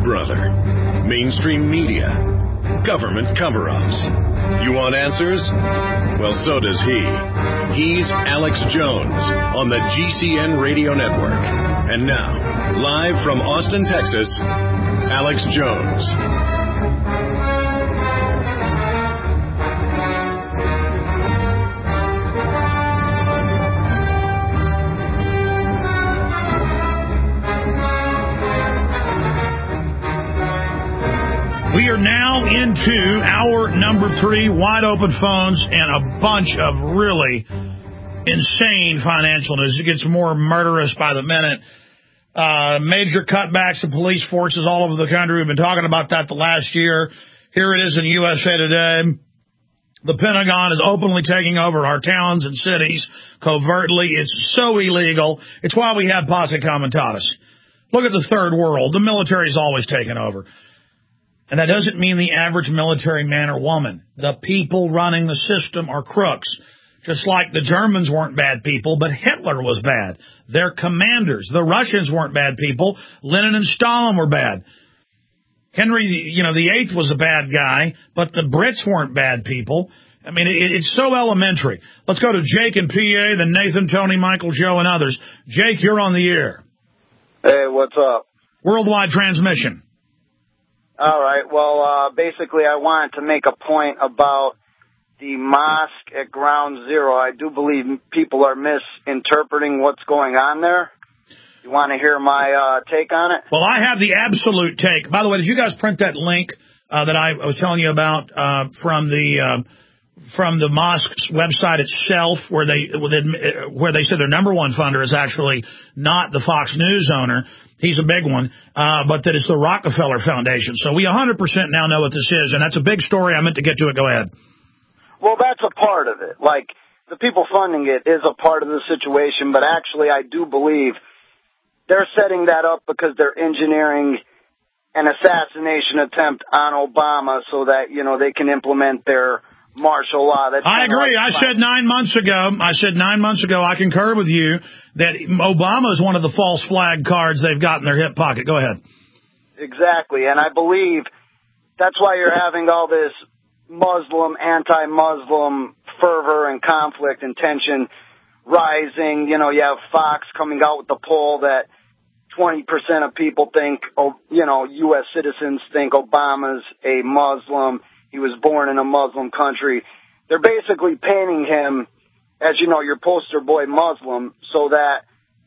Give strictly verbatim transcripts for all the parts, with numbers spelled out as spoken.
brother. Mainstream media. Government cover-ups. You want answers? Well, so does he. He's Alex Jones on the G C N Radio Network. And now, live from Austin, Texas, Alex Jones. We are now into hour number three, wide open phones, and a bunch of really insane financial news. It gets more murderous by the minute. Uh, major cutbacks of police forces all over the country. We've been talking about that the last year. Here it is in U S A Today. The Pentagon is openly taking over our towns and cities covertly. It's so illegal. It's why we have Posse Comitatus. Look at the third world. The military's always taken over. And that doesn't mean the average military man or woman. The people running the system are crooks. Just like the Germans weren't bad people, but Hitler was bad. Their commanders, the Russians weren't bad people. Lenin and Stalin were bad. Henry, you know, the Eighth was a bad guy, but the Brits weren't bad people. I mean, it, it's so elementary. Let's go to Jake in P A, then Nathan, Tony, Michael, Joe, and others. Jake, you're on the air. Hey, what's up? Worldwide transmission. All right. Well, uh, basically, I wanted to make a point about the mosque at Ground Zero. I do believe people are misinterpreting what's going on there. You want to hear my uh, take on it? Well, I have the absolute take. By the way, did you guys print that link uh, that I was telling you about uh, from the uh, from the mosque's website itself, where they where they said their number one funder is actually not the Fox News owner? He's a big one, uh, but that it's the Rockefeller Foundation. So we one hundred percent now know what this is, and that's a big story. I meant to get to it. Go ahead. Well, that's a part of it. Like, the people funding it is a part of the situation, but actually I do believe they're setting that up because they're engineering an assassination attempt on Obama so that, you know, they can implement their martial law. That's I agree. I said nine months ago, I said nine months ago, I concur with you that Obama is one of the false flag cards they've got in their hip pocket. Go ahead. Exactly. And I believe that's why you're having all this Muslim, anti-Muslim fervor and conflict and tension rising. You know, you have Fox coming out with the poll that twenty percent of people think, oh, you know, U S citizens think Obama's a Muslim. He was born in a Muslim country. They're basically painting him as, you know, your poster boy Muslim, so that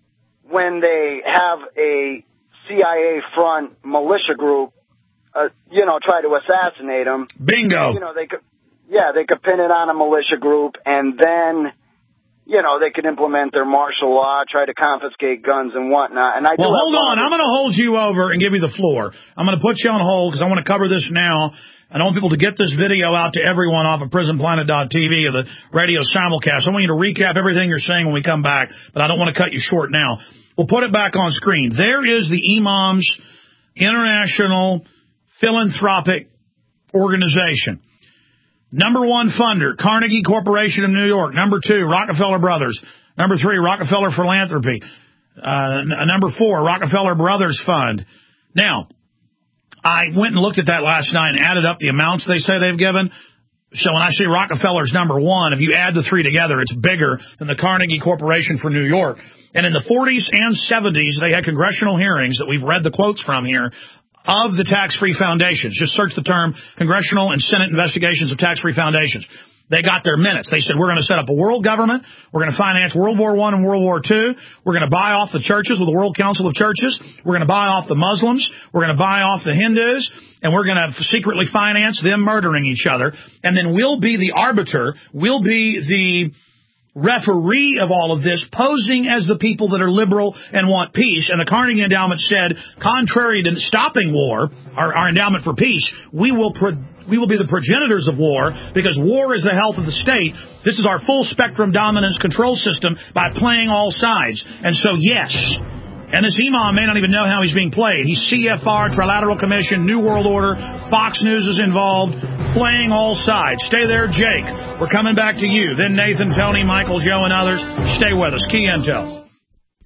when they have a C I A front militia group, uh, you know, try to assassinate him. Bingo. You know, they could, yeah, they could pin it on a militia group, and then, you know, they could implement their martial law, try to confiscate guns and whatnot. And I well, hold on. I'm going to hold you over and give you the floor. I'm going to put you on hold because I want to cover this now. I want people to get this video out to everyone off of prison planet dot T V or the radio simulcast. I want you to recap everything you're saying when we come back, but I don't want to cut you short now. We'll put it back on screen. There is the Imams International Philanthropic Organization. Number one funder, Carnegie Corporation of New York. Number two, Rockefeller Brothers. Number three, Rockefeller Philanthropy. Uh, n- number four, Rockefeller Brothers Fund. Now, I went and looked at that last night and added up the amounts they say they've given. So when I say Rockefeller's number one, if you add the three together, it's bigger than the Carnegie Corporation for New York. And in the forties and seventies, they had congressional hearings that we've read the quotes from here of the tax-free foundations. Just search the term Congressional and Senate investigations of tax-free foundations. They got their minutes. They said, we're going to set up a world government. We're going to finance World War One and World War Two. We're going to buy off the churches with the World Council of Churches. We're going to buy off the Muslims. We're going to buy off the Hindus. And we're going to secretly finance them murdering each other. And then we'll be the arbiter. We'll be the referee of all of this, posing as the people that are liberal and want peace. And the Carnegie Endowment said, contrary to stopping war, our, our endowment for peace, we will pro- we will be the progenitors of war, because war is the health of the state. This is our full spectrum dominance control system by playing all sides. And so, yes, and this imam may not even know how he's being played. He's C F R, Trilateral Commission, New World Order, Fox News is involved, playing all sides. Stay there, Jake. We're coming back to you. Then Nathan, Tony, Michael, Joe, and others. Stay with us. Key Intel.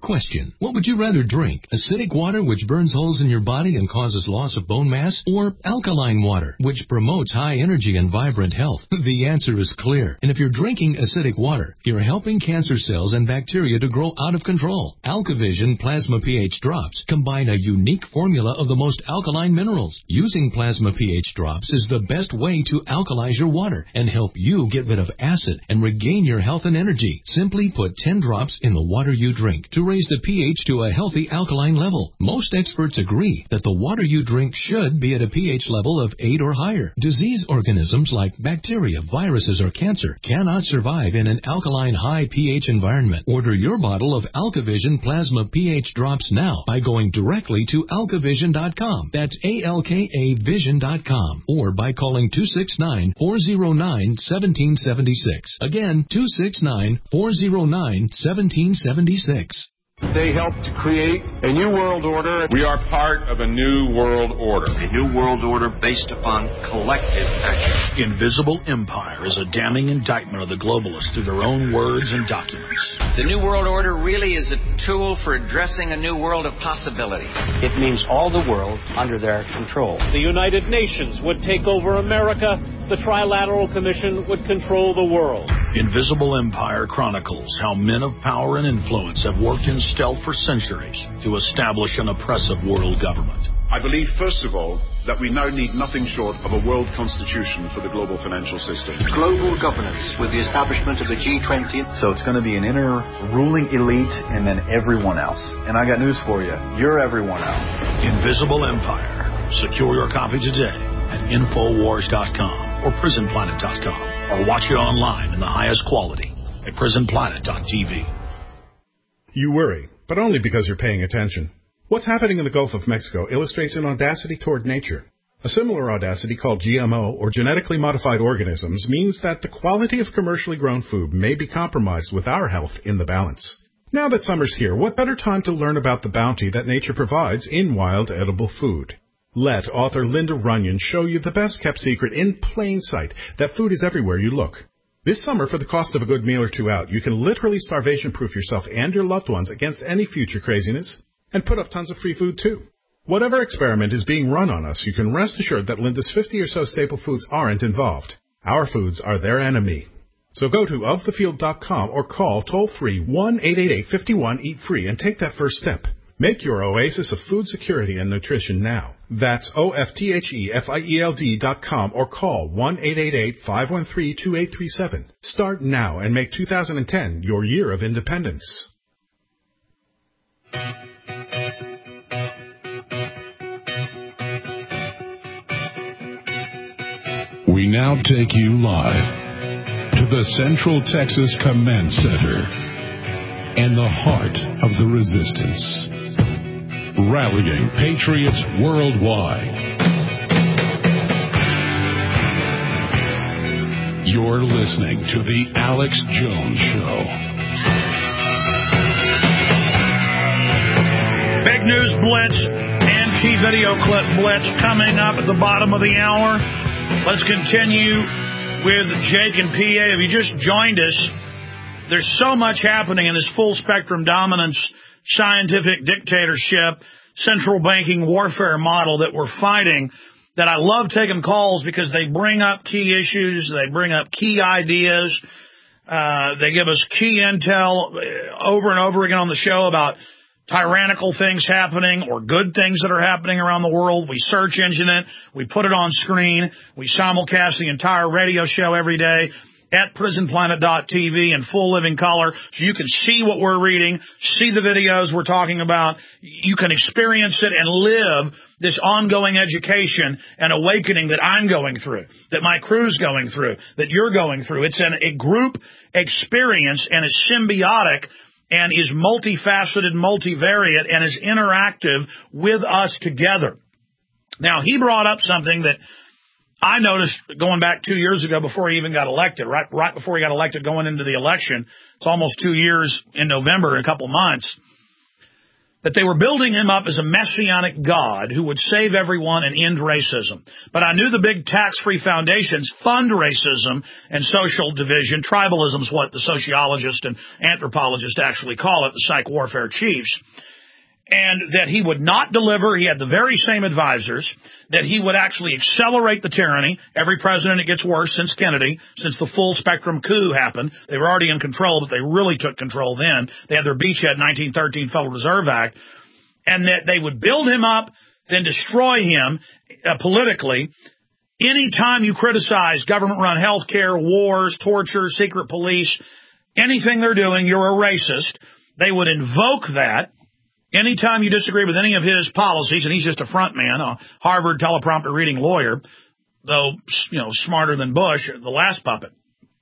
Question: what would you rather drink? Acidic water, which burns holes in your body and causes loss of bone mass, or alkaline water, which promotes high energy and vibrant health? The answer is clear. And if you're drinking acidic water, you're helping cancer cells and bacteria to grow out of control. AlkaVision Plasma pH Drops combine a unique formula of the most alkaline minerals. Using Plasma pH Drops is the best way to alkalize your water and help you get rid of acid and regain your health and energy. Simply put ten drops in the water you drink to raise the pH to a healthy alkaline level. Most experts agree that the water you drink should be at a pH level of eight or higher. Disease organisms like bacteria, viruses, or cancer cannot survive in an alkaline high pH environment. Order your bottle of AlkaVision Plasma pH Drops now by going directly to alka vision dot com. That's A L K A vision dot com. Or by calling two six nine, four zero nine, one seven seven six. Again, two six nine, four zero nine, one seven seven six. They helped to create a new world order. We are part of a new world order. A new world order based upon collective action. Invisible Empire is a damning indictment of the globalists through their own words and documents. The new world order really is a tool for addressing a new world of possibilities. It means all the world under their control. The United Nations would take over America. The Trilateral Commission would control the world. Invisible Empire chronicles how men of power and influence have worked in stealth for centuries to establish an oppressive world government. I believe, first of all, that we now need nothing short of a world constitution for the global financial system. Global governance with the establishment of the G twenty. So it's going to be an inner ruling elite and then everyone else. And I got news for you. You're everyone else. Invisible Empire. Secure your copy today at infowars dot com. or prison planet dot com, or watch it online in the highest quality at prison planet dot t v. You worry, but only because you're paying attention. What's happening in the Gulf of Mexico illustrates an audacity toward nature. A similar audacity called G M O, or genetically modified organisms, means that the quality of commercially grown food may be compromised with our health in the balance. Now that summer's here, what better time to learn about the bounty that nature provides in wild edible food? Let author Linda Runyon show you the best-kept secret in plain sight, that food is everywhere you look. This summer, for the cost of a good meal or two out, you can literally starvation-proof yourself and your loved ones against any future craziness, and put up tons of free food, too. Whatever experiment is being run on us, you can rest assured that Linda's fifty or so staple foods aren't involved. Our foods are their enemy. So go to of the field dot com or call toll-free one eight eight eight, five one, eat free and take that first step. Make your oasis of food security and nutrition now. That's O F T H E F I E L D dot com or call one eight eight eight, five one three, two eight three seven. Start now and make two thousand ten your year of independence. We now take you live to the Central Texas Command Center and the heart of the resistance. Rallying patriots worldwide. You're listening to The Alex Jones Show. Big news blitz and key video clip blitz coming up at the bottom of the hour. Let's continue with Jake and P A. If you just joined us, there's so much happening in this full spectrum dominance, scientific dictatorship, central banking warfare model that we're fighting, that I love taking calls because they bring up key issues, they bring up key ideas, uh, they give us key intel over and over again on the show about tyrannical things happening or good things that are happening around the world. We search engine it, we put it on screen, we simulcast the entire radio show every day at prison planet dot t v in full living color, so you can see what we're reading, see the videos we're talking about. You can experience it and live this ongoing education and awakening that I'm going through, that my crew's going through, that you're going through. It's an, a group experience and is symbiotic and is multifaceted, multivariate, and is interactive with us together. Now, he brought up something that I noticed going back two years ago before he even got elected, right right before he got elected going into the election. It's almost two years in November, in a couple months. that they were building him up as a messianic God who would save everyone and end racism. But I knew the big tax-free foundations fund racism and social division. Tribalism is what the sociologists and anthropologists actually call it, the psych warfare chiefs. And that he would not deliver. He had the very same advisors. That he would actually accelerate the tyranny. Every president, it gets worse since Kennedy, since the full spectrum coup happened. They were already in control, but they really took control then. They had their beachhead nineteen thirteen Federal Reserve Act. And that they would build him up, then destroy him uh, politically. Anytime you criticize government-run health care, wars, torture, secret police, anything they're doing, you're a racist. They would invoke that. Anytime you disagree with any of his policies, and he's just a front man, a Harvard teleprompter reading lawyer, though, you know, smarter than Bush, the last puppet.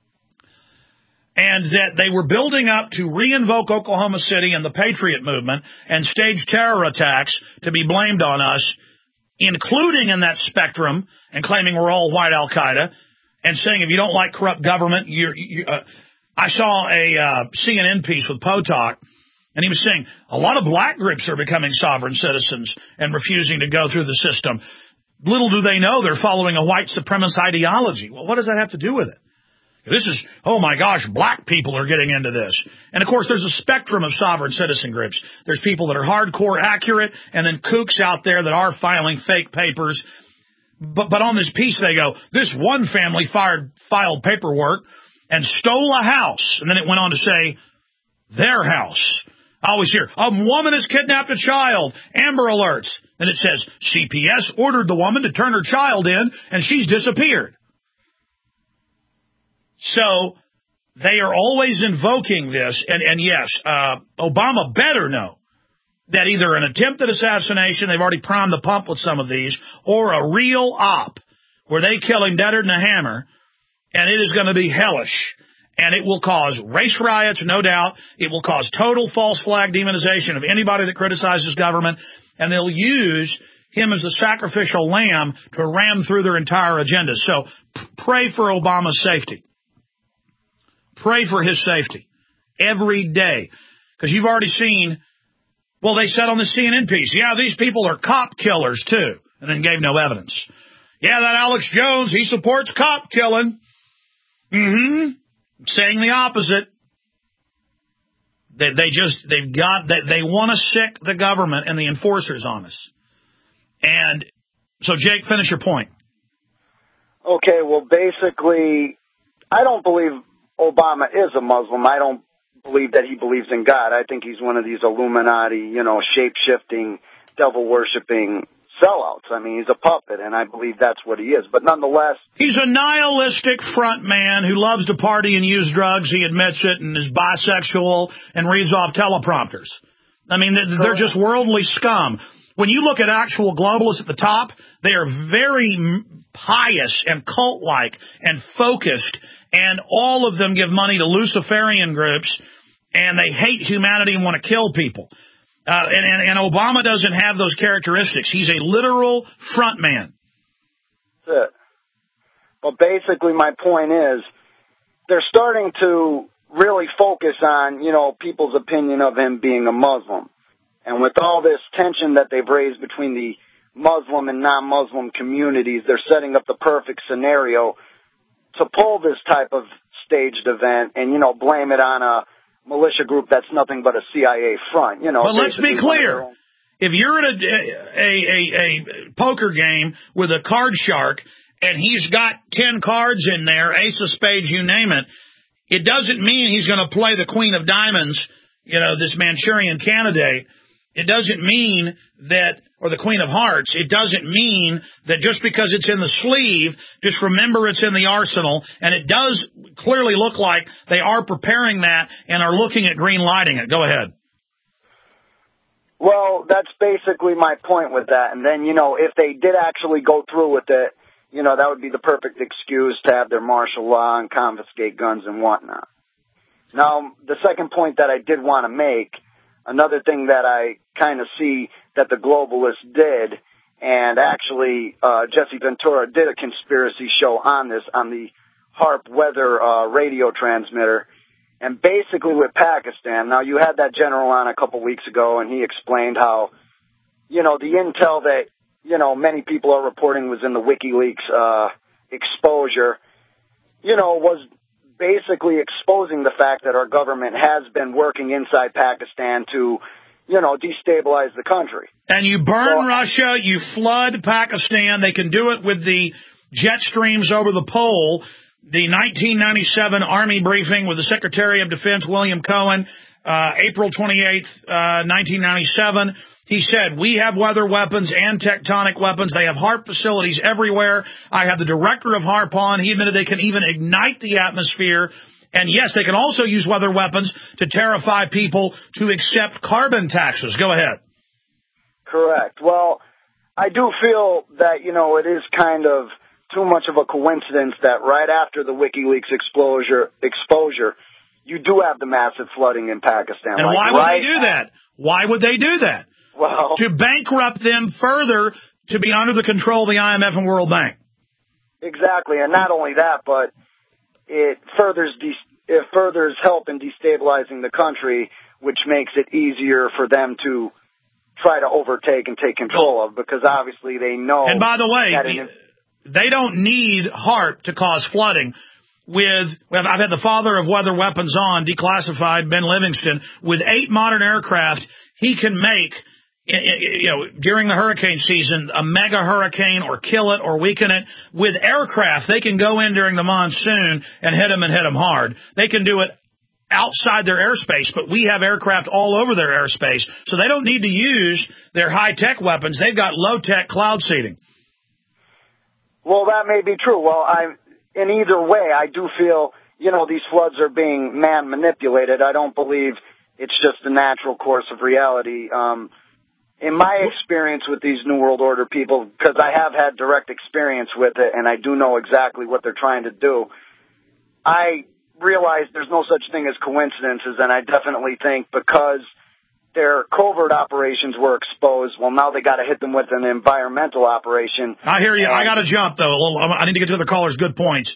And that they were building up to re-invoke Oklahoma City and the Patriot movement and stage terror attacks to be blamed on us, including in that spectrum, and claiming we're all white Al-Qaeda, and saying if you don't like corrupt government, you're, you, uh, I saw a uh, C N N piece with Potok, and he was saying a lot of black groups are becoming sovereign citizens and refusing to go through the system. Little do they know they're following a white supremacist ideology. Well, what does that have to do with it? This is, oh my gosh, black people are getting into this. And of course, there's a spectrum of sovereign citizen groups. There's people that are hardcore accurate, and then kooks out there that are filing fake papers. But, but on this piece, they go, this one family fired, filed paperwork and stole a house. And then it went on to say, their house. I always hear, a woman has kidnapped a child. Amber alerts. Then it says, C P S ordered the woman to turn her child in, and she's disappeared. So they are always invoking this. And, and yes, uh, Obama better know that either an attempted assassination, they've already primed the pump with some of these, or a real op where they kill him deader than a hammer, and it is going to be hellish. And it will cause race riots, no doubt. It will cause total false flag demonization of anybody that criticizes government. And they'll use him as the sacrificial lamb to ram through their entire agenda. So p- pray for Obama's safety. Pray for his safety every day. Because you've already seen, well, they said on the C N N piece, yeah, these people are cop killers too. And then gave no evidence. Yeah, that Alex Jones, he supports cop killing. Mm-hmm. Saying the opposite. They, they just, they've got, they, they want to sick the government and the enforcers on us. And so, Jake, finish your point. Okay, well, basically, I don't believe Obama is a Muslim. I don't believe that he believes in God. I think he's one of these Illuminati, you know, shape-shifting, devil-worshipping sellouts. I mean, he's a puppet, and I believe that's what he is. But nonetheless, he's a nihilistic front man who loves to party and use drugs. He admits it, and is bisexual and reads off teleprompters. I mean, they're just worldly scum. When you look at actual globalists at the top, they are very pious and cult-like and focused, and all of them give money to Luciferian groups, and they hate humanity and want to kill people. Uh, and, and, and Obama doesn't have those characteristics. He's a literal front man. That's it. But basically my point is they're starting to really focus on, you know, people's opinion of him being a Muslim. And with all this tension that they've raised between the Muslim and non-Muslim communities, they're setting up the perfect scenario to pull this type of staged event and, you know, blame it on a militia group that's nothing but a C I A front, you know. But let's be clear. If you're in a, a, a, a poker game with a card shark and he's got ten cards in there, ace of spades, you name it, it doesn't mean he's going to play the queen of diamonds, you know, this Manchurian candidate. It doesn't mean that, or the queen of hearts, it doesn't mean that just because it's in the sleeve, just remember it's in the arsenal. And it does clearly look like they are preparing that and are looking at green lighting it. Go ahead. Well, that's basically my point with that. And then, you know, if they did actually go through with it, you know, that would be the perfect excuse to have their martial law and confiscate guns and whatnot. Now, the second point that I did want to make, another thing that I kind of see that the globalists did, and actually uh, Jesse Ventura did a conspiracy show on this on the HAARP weather uh, radio transmitter, And basically with Pakistan, now you had that general on a couple weeks ago, and he explained how, you know, the intel that, you know, many people are reporting was in the WikiLeaks uh, exposure, you know, was basically exposing the fact that our government has been working inside Pakistan to, you know, destabilize the country. And you burn so, Russia, you flood Pakistan. They can do it with the jet streams over the pole. The nineteen ninety-seven Army briefing with the Secretary of Defense, William Cohen, uh, April twenty-eighth, uh, nineteen ninety-seven. He said, we have weather weapons and tectonic weapons. They have HARP facilities everywhere. I have the director of HARP on. He admitted they can even ignite the atmosphere. And, yes, they can also use weather weapons to terrify people to accept carbon taxes. Go ahead. Correct. Well, I do feel that, you know, it is kind of too much of a coincidence that right after the WikiLeaks exposure, exposure you do have the massive flooding in Pakistan. And like why would right they do that? Why would they do that? Well, to bankrupt them further, to be under the control of the I M F and World Bank. Exactly, and not only that, but it furthers de- it furthers help in destabilizing the country, which makes it easier for them to try to overtake and take control of, because obviously they know. And by the way, that they don't need HARP to cause flooding. With, I've had the father of weather weapons on, declassified, Ben Livingston, with eight modern aircraft, he can make, you know, during the hurricane season, a mega hurricane or kill it or weaken it. With aircraft, they can go in during the monsoon and hit them and hit them hard. They can do it outside their airspace, but we have aircraft all over their airspace, so they don't need to use their high-tech weapons. They've got low-tech cloud seeding. Well, that may be true. Well, I, in either way, I do feel, you know, these floods are being man-manipulated. I don't believe it's just a natural course of reality. Um, in my experience with these New World Order people, because I have had direct experience with it, and I do know exactly what they're trying to do, I realize there's no such thing as coincidences, and I definitely think because their covert operations were exposed, well, now they got to hit them with an environmental operation. I hear you. I got to jump, though. A little, I need to get to the callers' good points.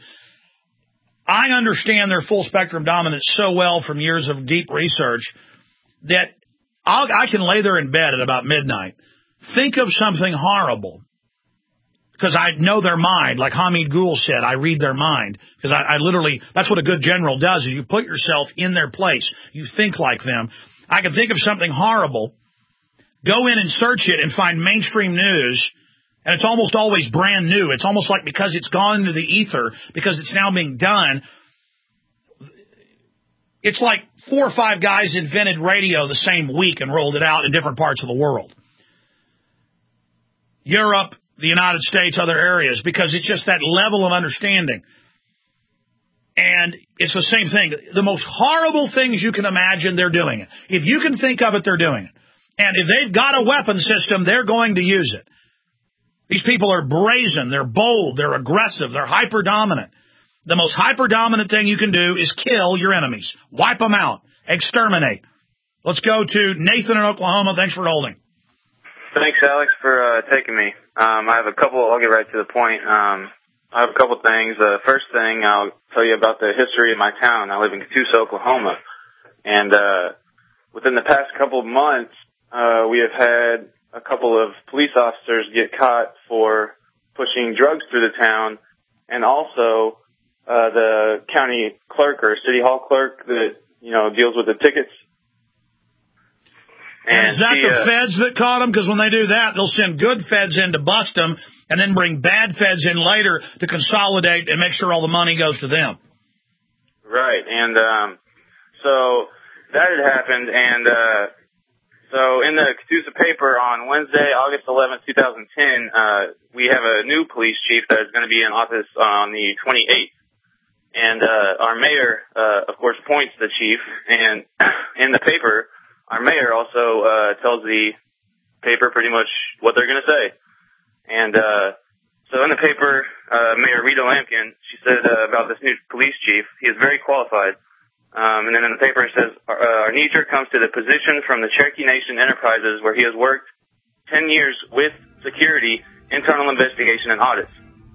I understand their full-spectrum dominance so well from years of deep research that I'll, I can lay there in bed at about midnight, think of something horrible, because I know their mind. Like Hamid Gul said, I read their mind, because I, I literally, that's what a good general does, is you put yourself in their place. You think like them. I can think of something horrible, go in and search it and find mainstream news, and it's almost always brand new. It's almost like because it's gone into the ether, because it's now being done. It's like four or five guys invented radio the same week and rolled it out in different parts of the world. Europe, the United States, other areas, because it's just that level of understanding. And it's the same thing. The most horrible things you can imagine, they're doing it. If you can think of it, they're doing it. And if they've got a weapon system, they're going to use it. These people are brazen, they're bold, they're aggressive, they're hyper-dominant. The most hyper-dominant thing you can do is kill your enemies. Wipe them out. Exterminate. Let's go to Nathan in Oklahoma. Thanks for holding. Thanks, Alex, for uh, taking me. Um, I have a couple, I'll get right to the point. Um, I have a couple things. The uh, first thing, I'll tell you about the history of my town. I live in Catoosa, Oklahoma. And uh, within the past couple of months, uh, we have had a couple of police officers get caught for pushing drugs through the town, and also uh, the county clerk or city hall clerk that, you know, deals with the tickets. And, and is that she, the uh, feds that caught them? Because when they do that, they'll send good feds in to bust them and then bring bad feds in later to consolidate and make sure all the money goes to them. Right. And um, so that had happened. And uh, so in the Catoosa paper on Wednesday, August eleventh, twenty ten, uh, we have a new police chief that is going to be in office on the twenty-eighth. And uh, our mayor, uh, of course, appoints the chief. And in the paper, our mayor also uh, tells the paper pretty much what they're going to say. And uh, so in the paper, uh, Mayor Rita Lampkin, she said uh, about this new police chief, he is very qualified. Um, and then in the paper it says, our, our knee-jerk comes to the position from the Cherokee Nation Enterprises where he has worked ten years with security, internal investigation, and audits.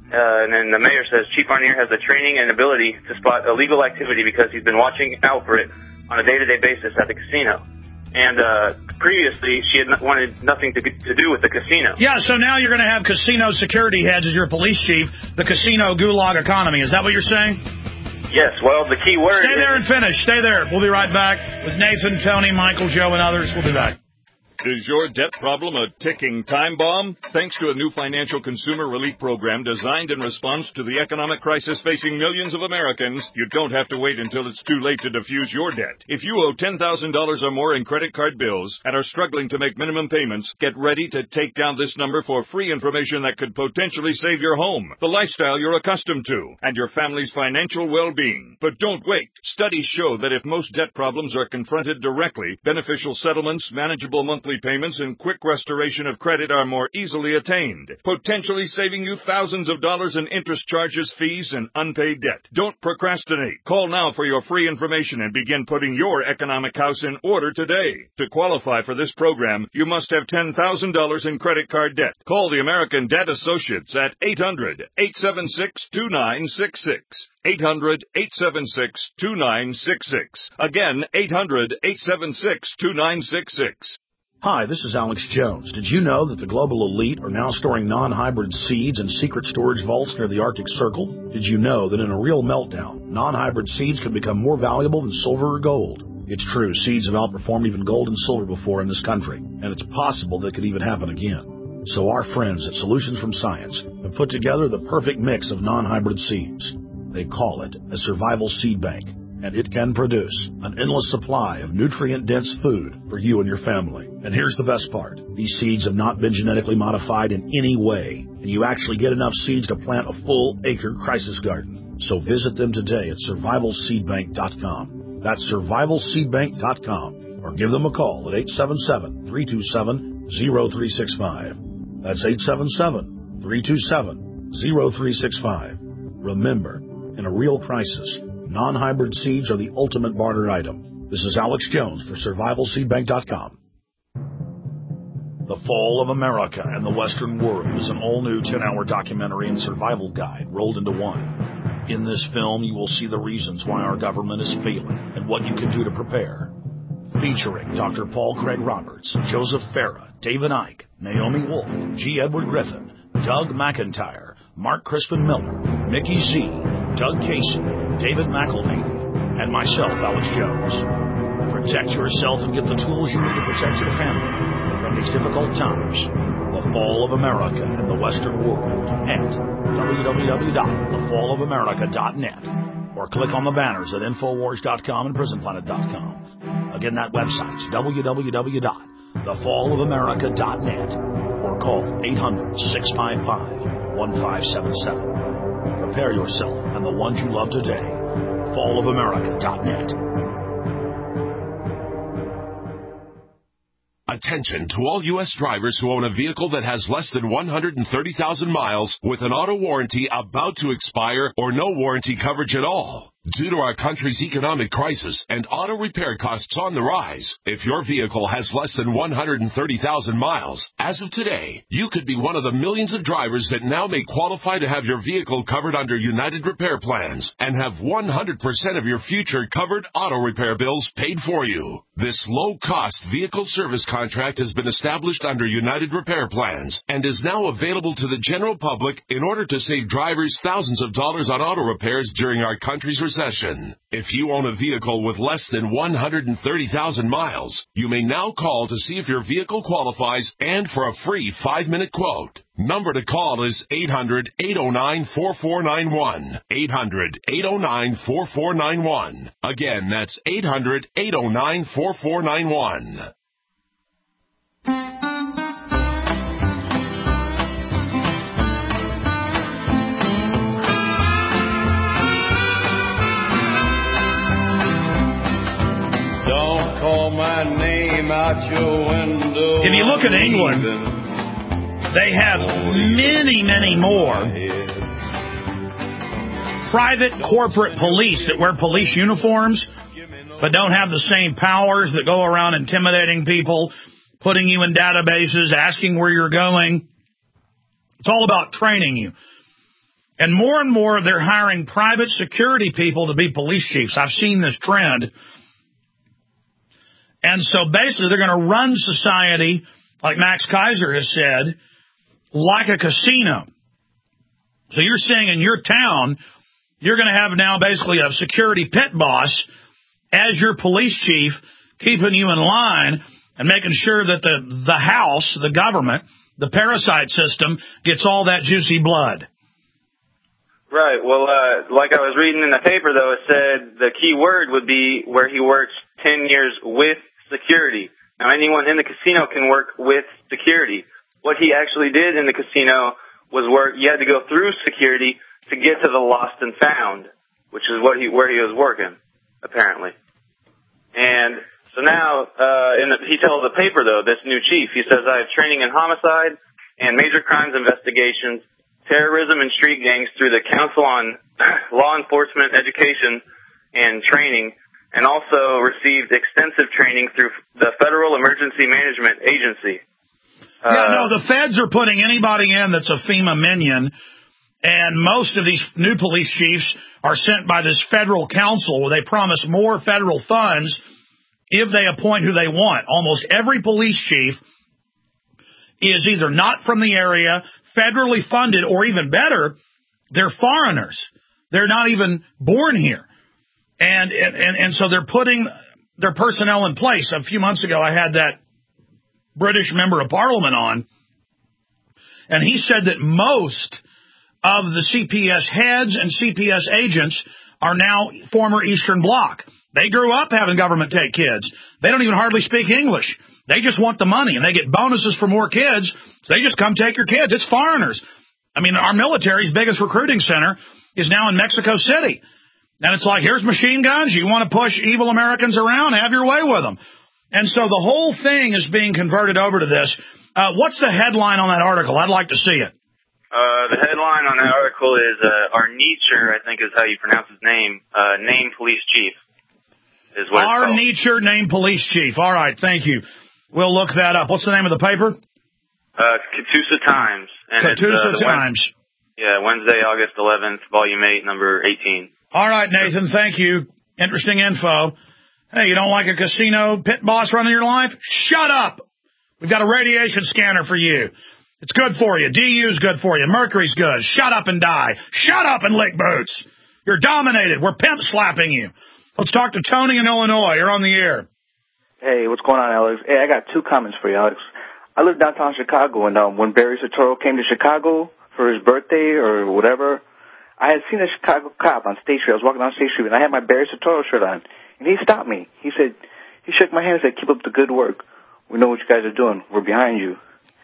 Uh, and then the mayor says Chief Arnier has the training and ability to spot illegal activity because he's been watching out for it on a day-to-day basis at the casino. And uh, previously, she had wanted nothing to, to do with the casino. Yeah, so now you're going to have casino security heads as your police chief, the casino gulag economy. Is that what you're saying? Yes, well, the key word Stay is... there and finish. Stay there. We'll be right back with Nathan, Tony, Michael, Joe, and others. We'll be back. Is your debt problem a ticking time bomb? Thanks to a new financial consumer relief program designed in response to the economic crisis facing millions of Americans, you don't have to wait until it's too late to defuse your debt. If you owe ten thousand dollars or more in credit card bills and are struggling to make minimum payments, get ready to take down this number for free information that could potentially save your home, the lifestyle you're accustomed to, and your family's financial well-being. But don't wait. Studies show that if most debt problems are confronted directly, beneficial settlements, manageable monthly payments, and quick restoration of credit are more easily attained, potentially saving you thousands of dollars in interest charges, fees, and unpaid debt. Don't procrastinate. Call now for your free information and begin putting your economic house in order today. To qualify for this program, you must have ten thousand dollars in credit card debt. Call the American Debt Associates at eight hundred, eight seven six, two nine six six. eight hundred, eight seven six, two nine six six. Again, eight hundred, eight seven six, two nine six six. Hi, this is Alex Jones. Did you know that the global elite are now storing non-hybrid seeds in secret storage vaults near the Arctic Circle? Did you know that in a real meltdown, non-hybrid seeds can become more valuable than silver or gold? It's true, seeds have outperformed even gold and silver before in this country, and it's possible that could even happen again. So our friends at Solutions from Science have put together the perfect mix of non-hybrid seeds. They call it a survival seed bank, and it can produce an endless supply of nutrient-dense food for you and your family. And here's the best part. These seeds have not been genetically modified in any way, and you actually get enough seeds to plant a full-acre crisis garden. So visit them today at survival seed bank dot com. That's survival seed bank dot com. Or give them a call at eight seven seven, three two seven, zero three six five. That's eight seven seven, three two seven, zero three six five. Remember, in a real crisis, non-hybrid seeds are the ultimate barter item. This is Alex Jones for survival seed bank dot com. The Fall of America and the Western World is an all-new ten-hour documentary and survival guide rolled into one. In this film, you will see the reasons why our government is failing and what you can do to prepare. Featuring Doctor Paul Craig Roberts, Joseph Farah, David Icke, Naomi Wolf, G. Edward Griffin, Doug McIntyre, Mark Crispin Miller, Mickey Z, Doug Casey, David McElhaney, and myself, Alex Jones. Protect yourself and get the tools you need to protect your family from these difficult times. The Fall of America and the Western World at w w w dot the fall of america dot net or click on the banners at infowars dot com and prison planet dot com. Again, that website's w w w dot the fall of america dot net or call eight hundred, six five five, one five seven seven. Prepare yourself and the ones you love today. fall of america dot net. Attention to all U S drivers who own a vehicle that has less than one hundred thirty thousand miles with an auto warranty about to expire or no warranty coverage at all. Due to our country's economic crisis and auto repair costs on the rise, if your vehicle has less than one hundred thirty thousand miles, as of today, you could be one of the millions of drivers that now may qualify to have your vehicle covered under United Repair Plans and have one hundred percent of your future covered auto repair bills paid for you. This low-cost vehicle service contract has been established under United Repair Plans and is now available to the general public in order to save drivers thousands of dollars on auto repairs during our country's recession. If you own a vehicle with less than one hundred thirty thousand miles, you may now call to see if your vehicle qualifies and for a free five-minute quote. Number to call is eight hundred, eight oh nine, four four nine one. eight hundred, eight oh nine, four four nine one. Again, that's eight hundred, eight oh nine, four four nine one. Don't call my name out your window. If you look at England, they have many, many more private corporate police that wear police uniforms but don't have the same powers, that go around intimidating people, putting you in databases, asking where you're going. It's all about training you. And more and more, they're hiring private security people to be police chiefs. I've seen this trend. And so basically, they're going to run society, like Max Kaiser has said, like a casino. So you're saying in your town, you're going to have now basically a security pit boss as your police chief, keeping you in line and making sure that the, the house, the government, the parasite system gets all that juicy blood. Right. Well, uh, like I was reading in the paper, though, it said the key word would be where he works ten years with security. Now, anyone in the casino can work with security. What he actually did in the casino was work. You had to go through security to get to the lost and found, which is what he where he was working, apparently. And so now, uh, in the, he tells the paper, though, this new chief, he says, I have training in homicide and major crimes investigations, terrorism and street gangs through the Council on Law Enforcement Education and Training, and also received extensive training through the Federal Emergency Management Agency. Uh, yeah, no, the feds are putting anybody in that's a FEMA minion, and most of these new police chiefs are sent by this federal council where they promise more federal funds if they appoint who they want. Almost every police chief is either not from the area, federally funded, or even better, they're foreigners. They're not even born here. And, and, and so they're putting their personnel in place. A few months ago, I had that British member of parliament on, and he said that most of the C P S heads and C P S agents are now former Eastern Bloc. They grew up having government take kids. They don't even hardly speak English. They just want the money, and they get bonuses for more kids, so they just come take your kids. It's foreigners. I mean, our military's biggest recruiting center is now in Mexico City. And it's like, here's machine guns. You want to push evil Americans around? Have your way with them. And so the whole thing is being converted over to this. Uh, what's the headline on that article? I'd like to see it. Uh, the headline on that article is, uh, Arnicher, I think is how you pronounce his name, uh, named police chief. Is what Arnicher, named police chief. All right, thank you. We'll look that up. What's the name of the paper? Uh, Catoosa Times. And Catoosa it's, uh, Times. Wed- yeah, Wednesday, August eleventh, volume eight, number eighteen. All right, Nathan, thank you. Interesting info. Hey, you don't like a casino pit boss running your life? Shut up. We've got a radiation scanner for you. It's good for you. D U's good for you. Mercury's good. Shut up and die. Shut up and lick boots. You're dominated. We're pimp slapping you. Let's talk to Tony in Illinois. You're on the air. Hey, what's going on, Alex? Hey, I got two comments for you, Alex. I live downtown Chicago, and um, when Barry Soetoro came to Chicago for his birthday or whatever, I had seen a Chicago cop on State Street. I was walking down State Street, and I had my Barry Soetoro shirt on. And he stopped me. He said, he shook my hand and said, keep up the good work. We know what you guys are doing. We're behind you.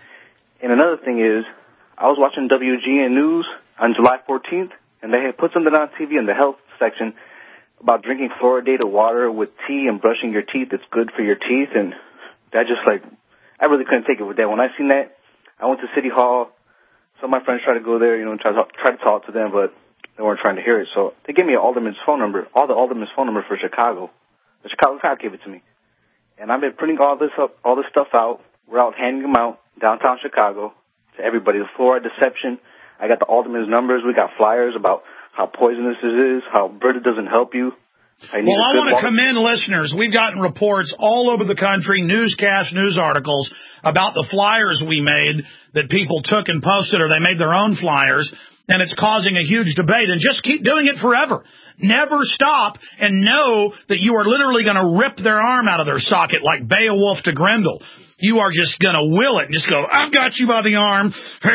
And another thing is, I was watching W G N News on July fourteenth, and they had put something on T V in the health section about drinking fluoridated water with tea and brushing your teeth. It's good for your teeth. And that just like, I really couldn't take it with that. When I seen that, I went to City Hall. Some of my friends tried to go there, you know, and try to, try to talk to them, but they weren't trying to hear it. So they gave me an alderman's phone number, all the alderman's phone number for Chicago. The Chicago cop gave it to me. And I've been printing all this up, all this stuff out. We're out handing them out downtown Chicago to everybody. The fluoride deception. I got the alderman's numbers. We got flyers about how poisonous it is, how Brita doesn't help you. I well, I want to commend listeners. We've gotten reports all over the country, newscasts, news articles about the flyers we made that people took and posted, or they made their own flyers, and it's causing a huge debate. And just keep doing it forever. Never stop, and know that you are literally going to rip their arm out of their socket like Beowulf to Grendel. You are just going to will it and just go, I've got you by the arm.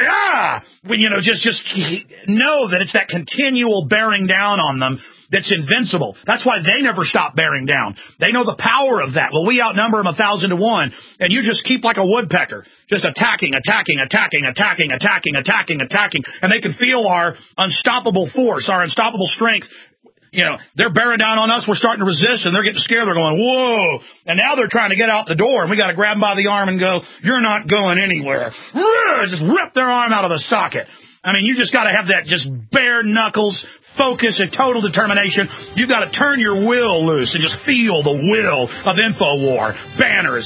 Ah! When, you know, just, just know that it's that continual bearing down on them that's invincible. That's why they never stop bearing down. They know the power of that. Well, we outnumber them a thousand to one, and you just keep like a woodpecker, just attacking, attacking, attacking, attacking, attacking, attacking, attacking, and they can feel our unstoppable force, our unstoppable strength. You know, they're bearing down on us. We're starting to resist, and they're getting scared. They're going, whoa. And now they're trying to get out the door, and we got to grab them by the arm and go, you're not going anywhere. Just rip their arm out of the socket. I mean, you just got to have that just bare knuckles focus and total determination. You've got to turn your will loose and just feel the will of InfoWar. Banners,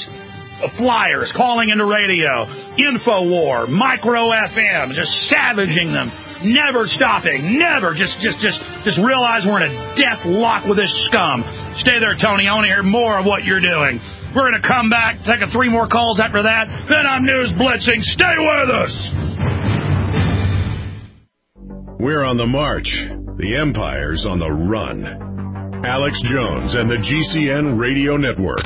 flyers, calling into radio, InfoWar, Micro F M, just savaging them never stopping, never. Just, just, just, just realize we're in a death lock with this scum. Stay there, Tony. I want to hear more of what you're doing. We're going to come back, take a three more calls after that. Then I'm News Blitzing. Stay with us. We're on the march. The Empire's on the run. Alex Jones and the G C N Radio Network.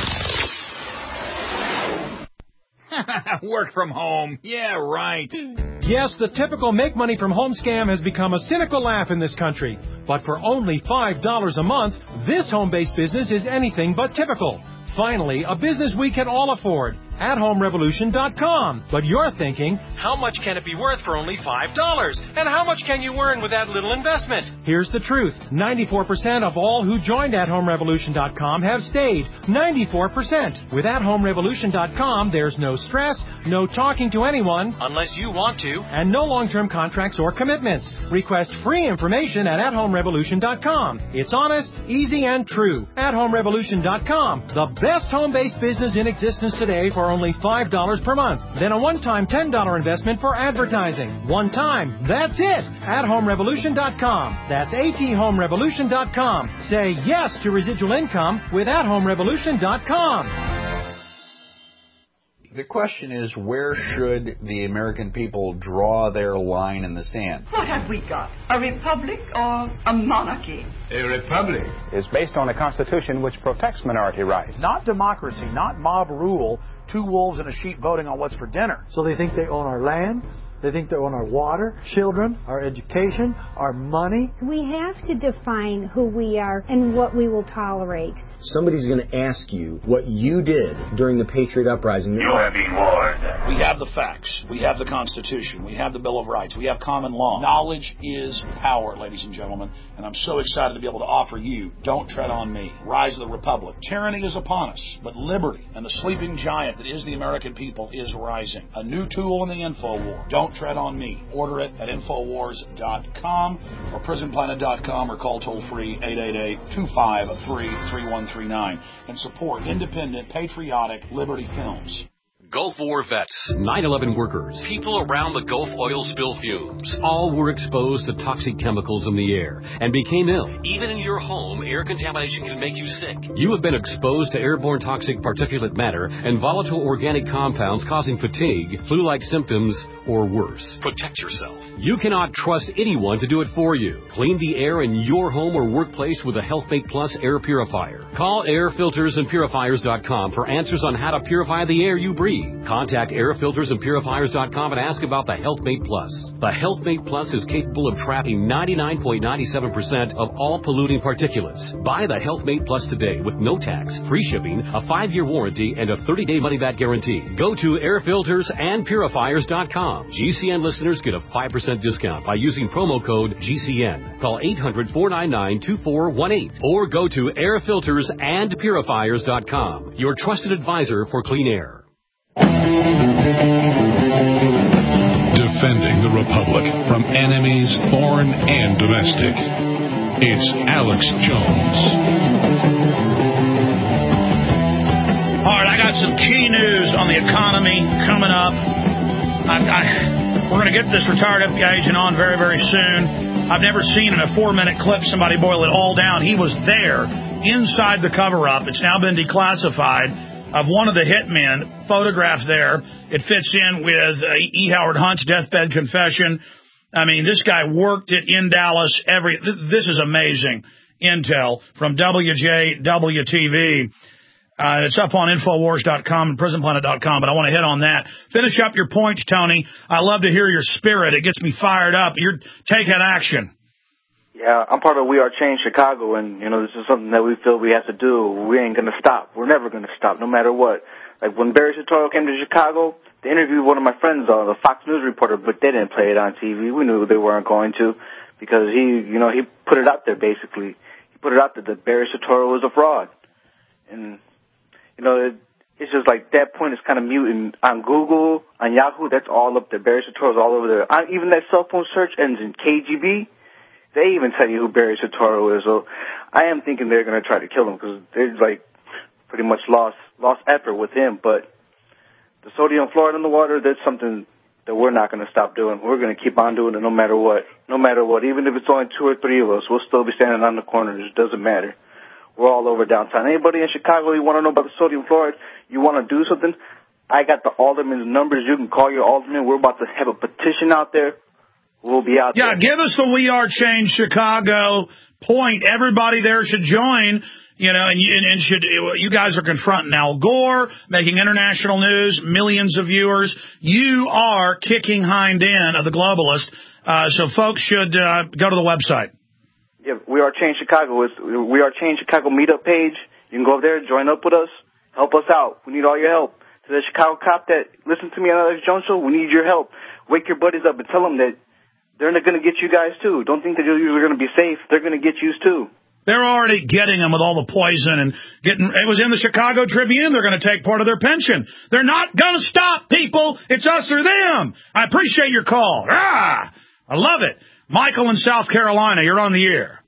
Work from home. Yeah, right. Yes, the typical make money from home scam has become a cynical laugh in this country. But for only five dollars a month, this home-based business is anything but typical. Finally, a business we can all afford. At home revolution dot com. But you're thinking, how much can it be worth for only five dollars? And how much can you earn with that little investment? Here's the truth. ninety-four percent of all who joined at home revolution dot com have stayed. ninety-four percent. With at home revolution dot com, there's no stress, no talking to anyone, unless you want to, and no long-term contracts or commitments. Request free information at at home revolution dot com. It's honest, easy, and true. at home revolution dot com. The best home-based business in existence today for only five dollars per month. Then a one-time ten dollars investment for advertising. One time. That's it. at home revolution dot com. That's at home revolution dot com. Say yes to residual income with at home revolution dot com. The question is, where should the American people draw their line in the sand? What have we got? A republic or a monarchy? A republic is based on a constitution which protects minority rights. Not democracy, not mob rule, two wolves and a sheep voting on what's for dinner. So they think they own our land, they think they own our water, children, our education, our money. We have to define who we are and what we will tolerate. Somebody's going to ask you what you did during the Patriot Uprising. You are being warned. We have the facts. We have the Constitution. We have the Bill of Rights. We have common law. Knowledge is power, ladies and gentlemen. And I'm so excited to be able to offer you Don't Tread on Me, Rise of the Republic. Tyranny is upon us, but liberty and the sleeping giant that is the American people is rising. A new tool in the info war. Don't Tread on Me. Order it at infowars dot com or prison planet dot com or call toll-free eight eight eight, two five three, three one three nine and support independent, patriotic Liberty Films. Gulf War vets, nine eleven workers, people around the Gulf oil spill fumes, all were exposed to toxic chemicals in the air and became ill. Even in your home, air contamination can make you sick. You have been exposed to airborne toxic particulate matter and volatile organic compounds causing fatigue, flu-like symptoms, or worse. Protect yourself. You cannot trust anyone to do it for you. Clean the air in your home or workplace with a HealthMate Plus air purifier. Call air filters and purifiers dot com for answers on how to purify the air you breathe. Contact air filters and purifiers dot com and ask about the HealthMate Plus. The HealthMate Plus is capable of trapping ninety-nine point nine seven percent of all polluting particulates. Buy the HealthMate Plus today with no tax, free shipping, a five-year warranty, and a thirty-day money-back guarantee. Go to air filters and purifiers dot com. G C N listeners get a five percent discount by using promo code G C N. Call eight hundred, four nine nine, two four one eight or go to air filters and purifiers dot com. Your trusted advisor for clean air. Defending the Republic from enemies, foreign and domestic. It's Alex Jones. All right, I got some key news on the economy coming up. I, I, we're going to get this retired F B I agent on very, very soon. I've never seen in a four-minute clip somebody boil it all down. He was there inside the cover-up. It's now been declassified. Of one of the hitmen, photographed there. It fits in with uh, E. Howard Hunt's deathbed confession. I mean, this guy worked it in Dallas. Every th- This is amazing intel from W J W T V. Uh, it's up on infowars dot com and prison planet dot com, but I want to hit on that. Finish up your point, Tony. I love to hear your spirit. It gets me fired up. You're taking action. Yeah, I'm part of We Are Change Chicago, and, you know, this is something that we feel we have to do. We ain't going to stop. We're never going to stop, no matter what. Like, when Barry Soetoro came to Chicago, they interviewed one of my friends, uh, the Fox News reporter, but they didn't play it on T V. We knew they weren't going to because he, you know, he put it out there, basically. He put it out there that Barry Soetoro was a fraud. And, you know, it, it's just like that point is kind of mute. And on Google, on Yahoo, that's all up there. Barry Soetoro's all over there. I, even that cell phone search ends in K G B. They even tell you who Barry Soetoro is. So I am thinking they're going to try to kill him because they're like pretty much lost lost effort with him. But the sodium fluoride in the water, that's something that we're not going to stop doing. We're going to keep on doing it no matter what. No matter what. Even if it's only two or three of us, we'll still be standing on the corners. It doesn't matter. We're all over downtown. Anybody in Chicago, you want to know about the sodium fluoride, you want to do something, I got the alderman's numbers. You can call your alderman. We're about to have a petition out there. We'll be out yeah, there. Yeah, give us the We Are Change Chicago point. Everybody there should join. You know, and you, and should, you guys are confronting Al Gore, making international news, millions of viewers. You are kicking hind end of the globalist. Uh, so folks should uh, go to the website. Yeah, We Are Change Chicago. It's We Are Change Chicago meetup page. You can go over there, join up with us, help us out. We need all your help. To the Chicago cop that listen to me on Alex Jones Show, we need your help. Wake your buddies up and tell them that they're going to get you guys too. Don't think that you're going to be safe. They're going to get you too. They're already getting them with all the poison and getting, it was in the Chicago Tribune, they're going to take part of their pension. They're not going to stop, people. It's us or them. I appreciate your call. Ah, I love it. Michael in South Carolina, you're on the air.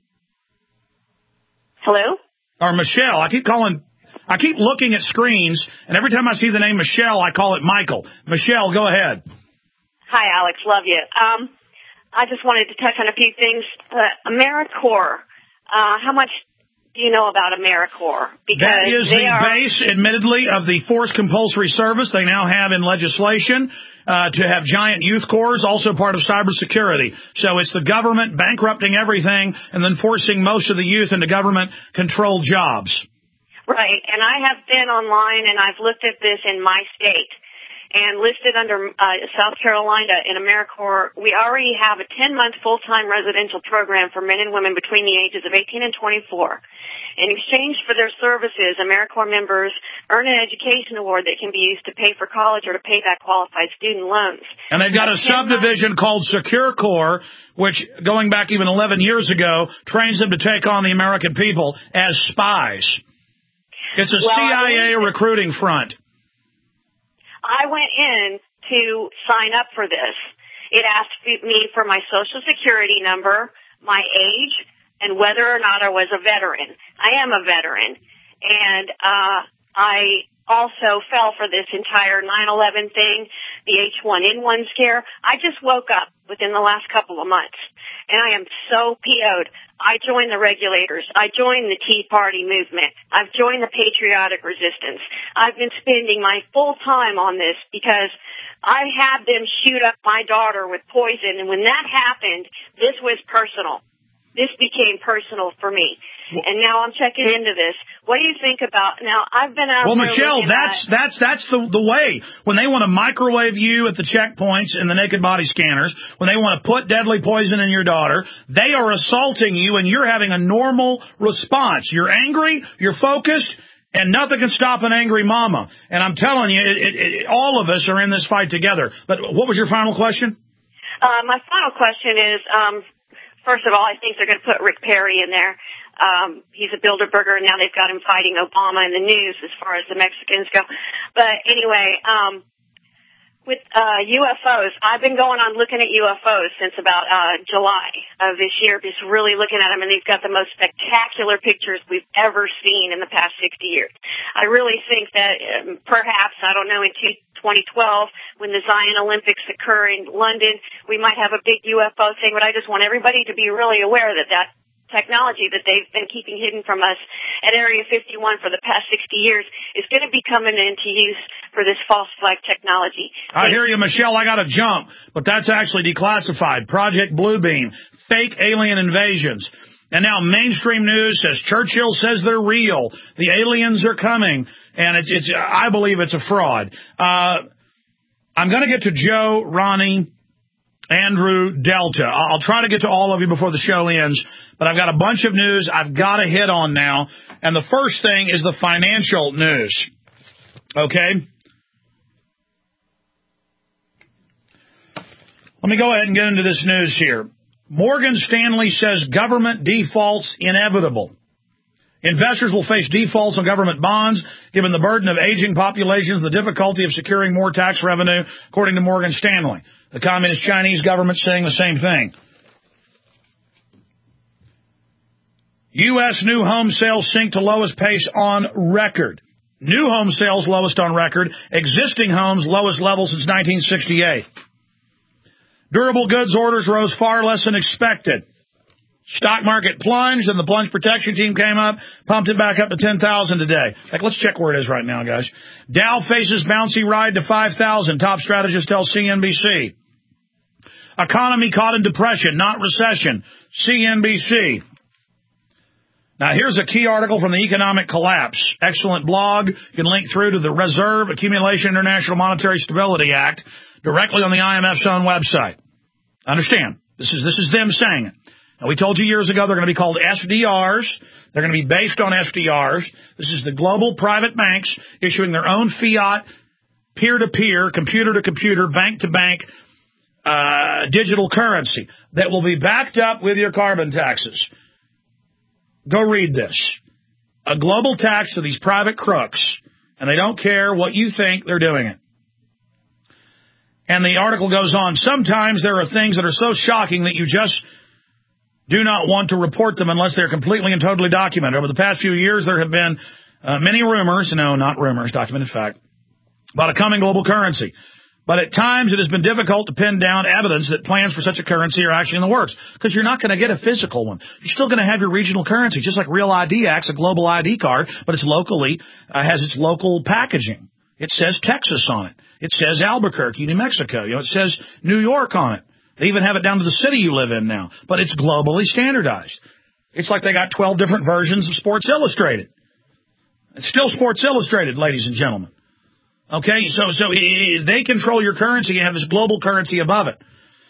Hello? Or Michelle. I keep calling, I keep looking at screens, and every time I see the name Michelle, I call it Michael. Michelle, go ahead. Hi, Alex. Love you. Um, I just wanted to touch on a few things. Uh, AmeriCorps. Uh, how much do you know about AmeriCorps? Because that is they the are... base, admittedly, of the forced compulsory service. They now have in legislation uh, to have giant youth corps, also part of cybersecurity. So it's the government bankrupting everything and then forcing most of the youth into government-controlled jobs. Right, and I have been online and I've looked at this in my state. And listed under uh, South Carolina in AmeriCorps, we already have a ten-month full-time residential program for men and women between the ages of eighteen and twenty-four. In exchange for their services, AmeriCorps members earn an education award that can be used to pay for college or to pay back qualified student loans. And they've got a subdivision called Secure Corps, which, going back even eleven years ago, trains them to take on the American people as spies. It's a well, C I A recruiting front. I went in to sign up for this. It asked me for my Social Security number, my age, and whether or not I was a veteran. I am a veteran. And uh I also fell for this entire nine eleven thing, the H one N one scare. I just woke up within the last couple of months, and I am so P O'd. I joined the regulators. I joined the Tea Party movement. I've joined the patriotic resistance. I've been spending my full time on this because I had them shoot up my daughter with poison, and when that happened, this was personal. This became personal for me. Well, and now I'm checking into this. What do you think about, now I've been out Well, there Michelle, that's, at, that's, that's the, the way. When they want to microwave you at the checkpoints and the naked body scanners, when they want to put deadly poison in your daughter, they are assaulting you and you're having a normal response. You're angry, you're focused, and nothing can stop an angry mama. And I'm telling you, it, it, it, all of us are in this fight together. But what was your final question? Uh, my final question is, um, first of all, I think they're going to put Rick Perry in there. Um, he's a Bilderberger, and now they've got him fighting Obama in the news as far as the Mexicans go. But anyway, um, with uh, U F Os, I've been going on looking at U F Os since about uh, July of this year, just really looking at them, and they've got the most spectacular pictures we've ever seen in the past sixty years. I really think that um, perhaps, I don't know, in twenty twelve, when the Zion Olympics occur in London, we might have a big U F O thing, but I just want everybody to be really aware that that technology that they've been keeping hidden from us at Area fifty-one for the past sixty years is going to be coming into use for this false flag technology. I hear you, Michelle. I got to jump, but that's actually declassified. Project Bluebeam, fake alien invasions. And now mainstream news says Churchill says they're real. The aliens are coming. And it's, it's, I believe it's a fraud. Uh, I'm going to get to Joe, Ronnie, Andrew, Delta. I'll try to get to all of you before the show ends, but I've got a bunch of news I've got to hit on now. And the first thing is the financial news. Okay? Let me go ahead and get into this news here. Morgan Stanley says government defaults inevitable. Investors will face defaults on government bonds, given the burden of aging populations, the difficulty of securing more tax revenue, according to Morgan Stanley. The Communist Chinese government saying the same thing. U S new home sales sink to lowest pace on record. New home sales lowest on record. Existing homes lowest level since nineteen sixty-eight. Durable goods orders rose far less than expected. Stock market plunged, and the plunge protection team came up, pumped it back up to ten thousand today. Like, let's check where it is right now, guys. Dow faces bouncy ride to five thousand. Top strategist tells C N B C. Economy caught in depression, not recession. C N B C. Now, here's a key article from the Economic Collapse. Excellent blog. You can link through to the Reserve Accumulation International Monetary Stability Act directly on the I M F's own website. Understand, this is this is them saying it. Now, we told you years ago they're going to be called S D Rs. They're going to be based on S D Rs. This is the global private banks issuing their own fiat, peer-to-peer, computer-to-computer, bank-to-bank uh, digital currency that will be backed up with your carbon taxes. Go read this. A global tax to these private crooks, and they don't care what you think, they're doing it. And the article goes on, sometimes there are things that are so shocking that you just do not want to report them unless they're completely and totally documented. Over the past few years, there have been uh, many rumors, no, not rumors, documented fact, about a coming global currency. But at times it has been difficult to pin down evidence that plans for such a currency are actually in the works, because you're not going to get a physical one. You're still going to have your regional currency, just like Real I D acts a global I D card, but it's locally, uh, has its local packaging. It says Texas on it. It says Albuquerque, New Mexico. You know, it says New York on it. They even have it down to the city you live in now, but it's globally standardized. It's like they got twelve different versions of Sports Illustrated. It's still Sports Illustrated, ladies and gentlemen. Okay, so so they control your currency and have this global currency above it.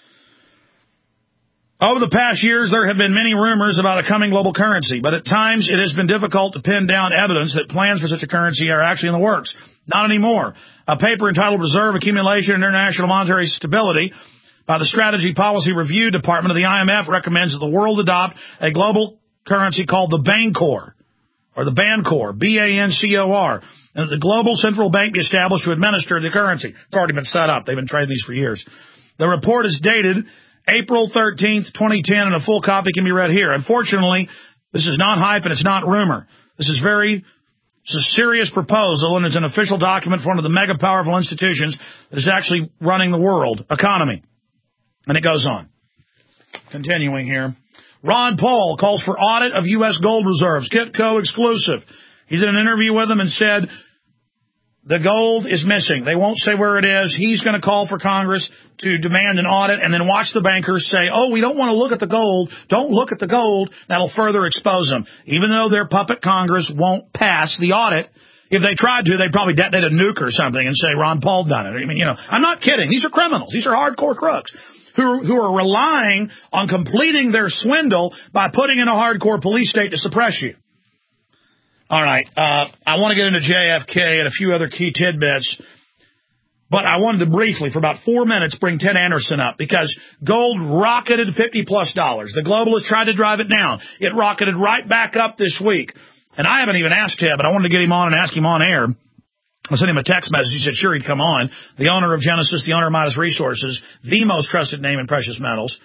Over the past years, there have been many rumors about a coming global currency, but at times it has been difficult to pin down evidence that plans for such a currency are actually in the works. Not anymore. A paper entitled Reserve Accumulation and International Monetary Stability by the Strategy Policy Review Department of the I M F recommends that the world adopt a global currency called the Bancor, or the Bancor, B A N C O R, and that the global central bank be established to administer the currency. It's already been set up. They've been trading these for years. The report is dated April thirteenth, twenty ten, and a full copy can be read here. Unfortunately, this is not hype and it's not rumor. This is very It's a serious proposal, and it's an official document for one of the mega powerful institutions that is actually running the world economy. And it goes on. Continuing here. Ron Paul calls for audit of U S gold reserves. Kitco exclusive. He did an interview with them and said the gold is missing. They won't say where it is. He's going to call for Congress to demand an audit and then watch the bankers say, oh, we don't want to look at the gold. Don't look at the gold. That'll further expose them. Even though their puppet Congress won't pass the audit, if they tried to, they'd probably detonate a nuke or something and say Ron Paul done it. I mean, you know, I'm not kidding. These are criminals. These are hardcore crooks who, who are relying on completing their swindle by putting in a hardcore police state to suppress you. All right, uh, I want to get into J F K and a few other key tidbits, but I wanted to briefly, for about four minutes, bring Ted Anderson up because gold rocketed fifty plus dollars. The globalists tried to drive it down. It rocketed right back up this week. And I haven't even asked Ted, but I wanted to get him on and ask him on air. I sent him a text message. He said, sure, he'd come on. The owner of Genesis, the owner of Midas Resources, the most trusted name in precious metals.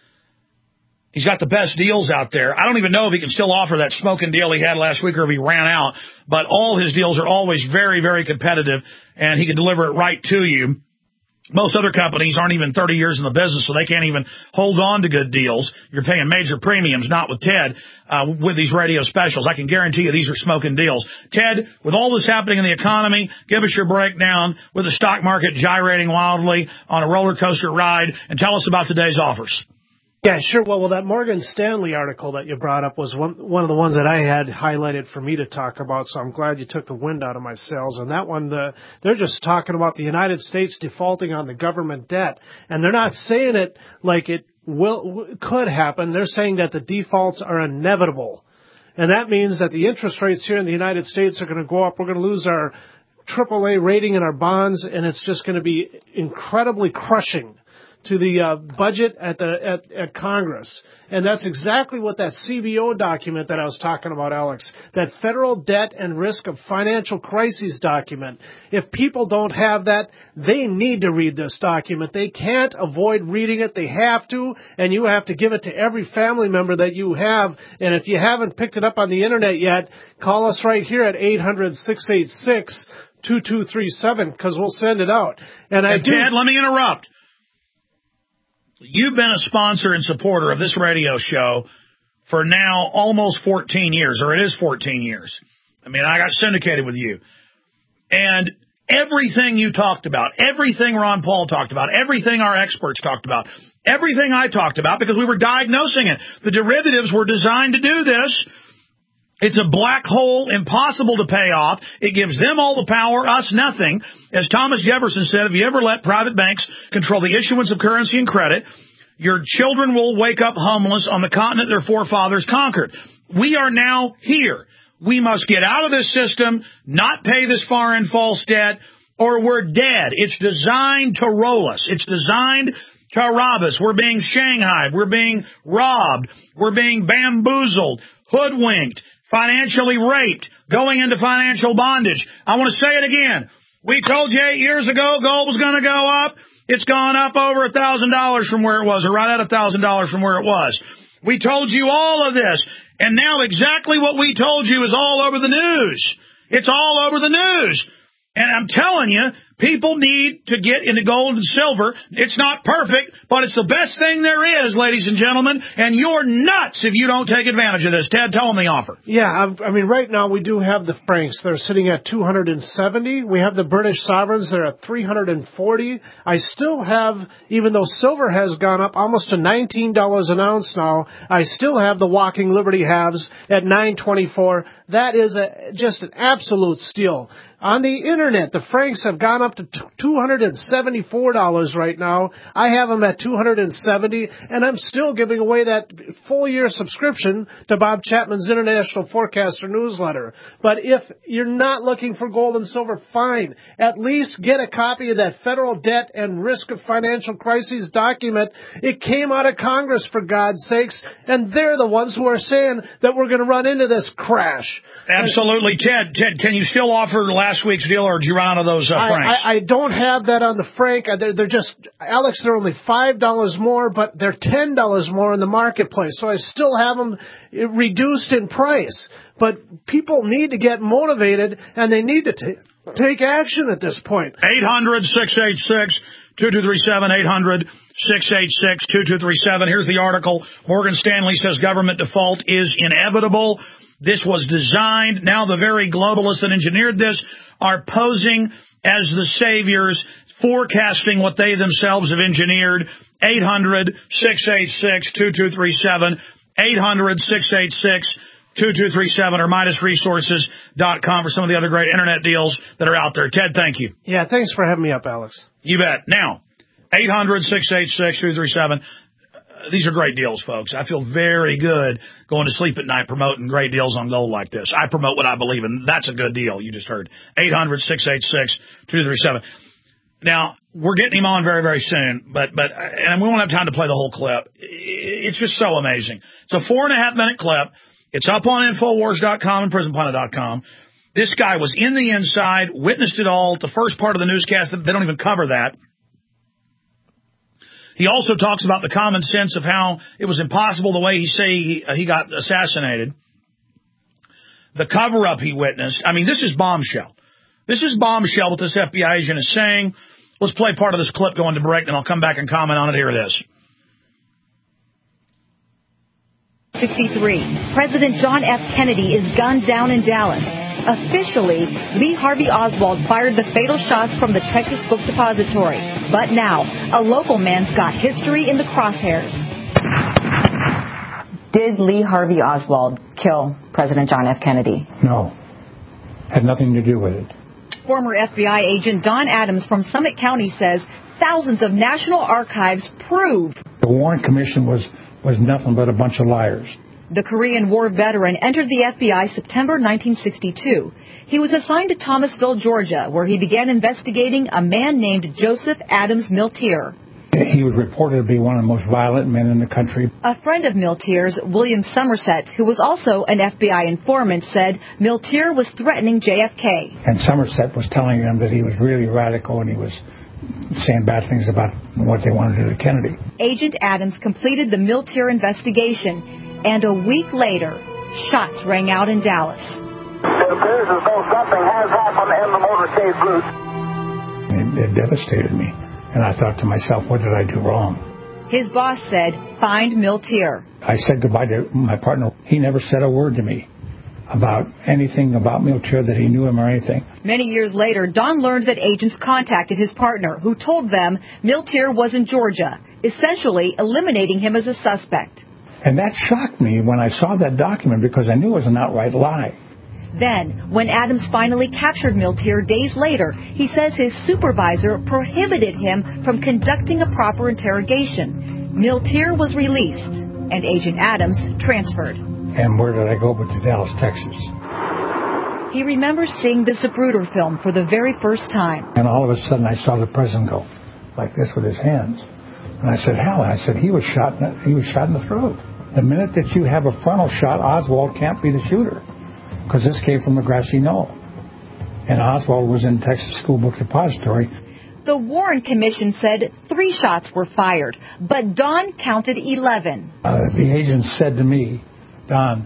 He's got the best deals out there. I don't even know if he can still offer that smoking deal he had last week or if he ran out, but all his deals are always very, very competitive, and he can deliver it right to you. Most other companies aren't even thirty years in the business, so they can't even hold on to good deals. You're paying major premiums, not with Ted, uh, with these radio specials. I can guarantee you these are smoking deals. Ted, with all this happening in the economy, give us your breakdown with the stock market gyrating wildly on a roller coaster ride, and tell us about today's offers. Yeah, sure. Well, well, that Morgan Stanley article that you brought up was one one of the ones that I had highlighted for me to talk about, so I'm glad you took the wind out of my sails. And that one, the, they're just talking about the United States defaulting on the government debt, and they're not saying it like it will could happen. They're saying that the defaults are inevitable, and that means that the interest rates here in the United States are going to go up. We're going to lose our triple A rating in our bonds, and it's just going to be incredibly crushing to the uh, budget at the at, at Congress. And that's exactly what that C B O document that I was talking about, Alex, that Federal Debt and Risk of Financial Crises document. If people don't have that, they need to read this document. They can't avoid reading it. They have to, and you have to give it to every family member that you have. And if you haven't picked it up on the Internet yet, call us right here at eight hundred, six eight six, two two three seven because we'll send it out. And I and do. Ted, let me interrupt. You've been a sponsor and supporter of this radio show for now almost fourteen years, or it is fourteen years. I mean, I got syndicated with you. And everything you talked about, everything Ron Paul talked about, everything our experts talked about, everything I talked about, because we were diagnosing it. The derivatives were designed to do this. It's a black hole, impossible to pay off. It gives them all the power, us nothing. As Thomas Jefferson said, if you ever let private banks control the issuance of currency and credit, your children will wake up homeless on the continent their forefathers conquered. We are now here. We must get out of this system, not pay this foreign false debt, or we're dead. It's designed to roll us. It's designed to rob us. We're being shanghaied. We're being robbed. We're being bamboozled, hoodwinked, financially raped, going into financial bondage. I want to say it again. We told you eight years ago gold was going to go up. It's gone up over one thousand dollars from where it was, or right at one thousand dollars from where it was. We told you all of this, and now exactly what we told you is all over the news. It's all over the news. And I'm telling you, people need to get into gold and silver. It's not perfect, but it's the best thing there is, ladies and gentlemen. And you're nuts if you don't take advantage of this. Ted, tell them the offer. Yeah, I mean, right now we do have the francs. They're sitting at two hundred seventy. We have the British sovereigns. They're at three hundred forty. I still have, even though silver has gone up almost to nineteen dollars an ounce now, I still have the Walking Liberty halves at nine twenty-four. That is a, just an absolute steal. On the internet, the francs have gone up to two hundred seventy-four dollars right now. I have them at two hundred seventy dollars, and I'm still giving away that full-year subscription to Bob Chapman's International Forecaster newsletter. But if you're not looking for gold and silver, fine. At least get a copy of that Federal Debt and Risk of Financial Crises document. It came out of Congress, for God's sakes, and they're the ones who are saying that we're going to run into this crash. Absolutely. Ted, Ted, can you still offer last week's deal, or did you run out of those uh, francs? I, I, I don't have that on the franc. They're, they're just, Alex, they're only five dollars more, but they're ten dollars more in the marketplace. So I still have them reduced in price. But people need to get motivated, and they need to t- take action at this point. eight hundred, six eight six, two two three seven, eight hundred, six eight six, two two three seven. Here's the article. Morgan Stanley says government default is inevitable. This was designed. Now the very globalists that engineered this are posing as the saviors, forecasting what they themselves have engineered. eight hundred, six eight six, two two three seven, eight hundred, six eight six, two two three seven, or Midas Resources dot com for some of the other great internet deals that are out there. Ted, thank you. Yeah, thanks for having me up, Alex. You bet. Now, eight hundred, six eight six, two two three seven. These are great deals, folks. I feel very good going to sleep at night promoting great deals on gold like this. I promote what I believe in. That's a good deal. You just heard. eight hundred, six eight six, two two three seven. Now, we're getting him on very, very soon, but, but, and we won't have time to play the whole clip. It's just so amazing. It's a four and a half minute clip. It's up on Infowars dot com and Prison Planet dot com. This guy was in the inside, witnessed it all. The first part of the newscast, they don't even cover that. He also talks about the common sense of how it was impossible the way he say he, uh, he got assassinated. The cover-up he witnessed. I mean, this is bombshell. This is bombshell what this F B I agent is saying. Let's play part of this clip going to break, then I'll come back and comment on it. Here it is. sixty-three. President John F. Kennedy is gunned down in Dallas. Officially, Lee Harvey Oswald fired the fatal shots from the Texas Book Depository. But now, a local man's got history in the crosshairs. Did Lee Harvey Oswald kill President John F. Kennedy? No. Had nothing to do with it. Former F B I agent Don Adams from Summit County says thousands of National Archives prove the Warren Commission was, was nothing but a bunch of liars. The Korean War veteran entered the F B I September nineteen sixty-two. He was assigned to Thomasville, Georgia, where he began investigating a man named Joseph Adams Miltier. He was reported to be one of the most violent men in the country. A friend of Miltier's, William Somerset, who was also an F B I informant, said Miltier was threatening J F K. And Somerset was telling them that he was really radical and he was saying bad things about what they wanted to do to Kennedy. Agent Adams completed the Miltier investigation. And a week later, shots rang out in Dallas. It appears as though something has happened in the motorcade route. It, it devastated me. And I thought to myself, what did I do wrong? His boss said, find Miltier. I said goodbye to my partner. He never said a word to me about anything about Miltier, that he knew him or anything. Many years later, Don learned that agents contacted his partner, who told them Miltier was in Georgia, essentially eliminating him as a suspect. And that shocked me when I saw that document, because I knew it was an outright lie. Then, when Adams finally captured Miltier days later, he says his supervisor prohibited him from conducting a proper interrogation. Miltier was released, and Agent Adams transferred. And where did I go but to Dallas, Texas? He remembers seeing the Zapruder film for the very first time. And all of a sudden I saw the president go like this with his hands. And I said, Hal, I said, he was shot in the, he was shot in the throat. The minute that you have a frontal shot, Oswald can't be the shooter, because this came from a grassy knoll. And Oswald was in Texas School Book Depository. The Warren Commission said three shots were fired, but Don counted eleven. Uh, the agent said to me, Don,